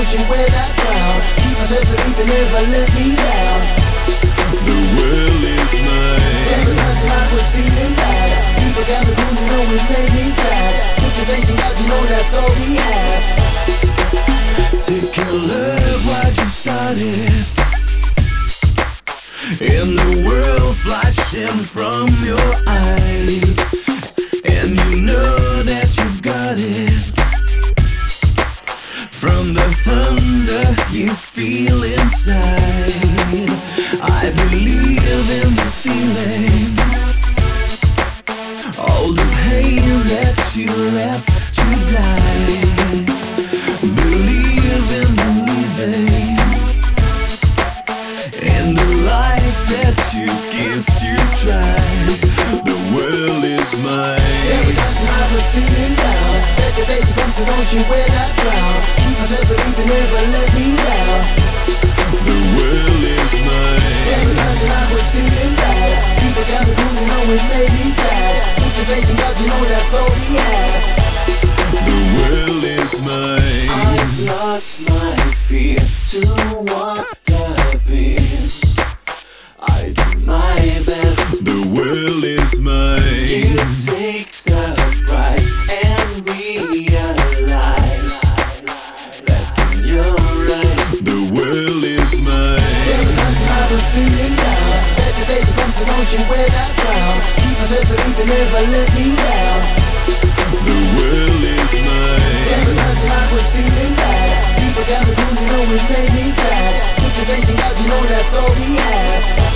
don't you wear that frown. Keep myself belief and never let me down. The world is mine. Every time I was feeling bad, people gathered round, you know it made me sad. Put your faith in God, you know that's all we have. Take your love what you've started, and the world flashing from your eyes, and you know that you've got it from the thunder you feel inside. I believe in the feeling, all the pain that you left to die. Believe in believing in the life that you give to try. The world is mine. Every time I was feeling down, better days to come, so don't you wear that frown. Keep myself belief and never let me down. The world is mine. Every time I was feeling bad, people gathered round, you know it made me sad. Put your faith in God, you know that's all we have. The world is mine. I've lost my fear to walk the beat. I do my best. The world is mine. It takes the pride and realize that's in your right. The world is mine. Every time I was feeling down, better days to come, so don't you wear that frown. Keep myself belief and never let me down. The world is mine. Every time I was feeling bad, people gathered round, you know it made me sad. Put your faith in God, you know that's all we have.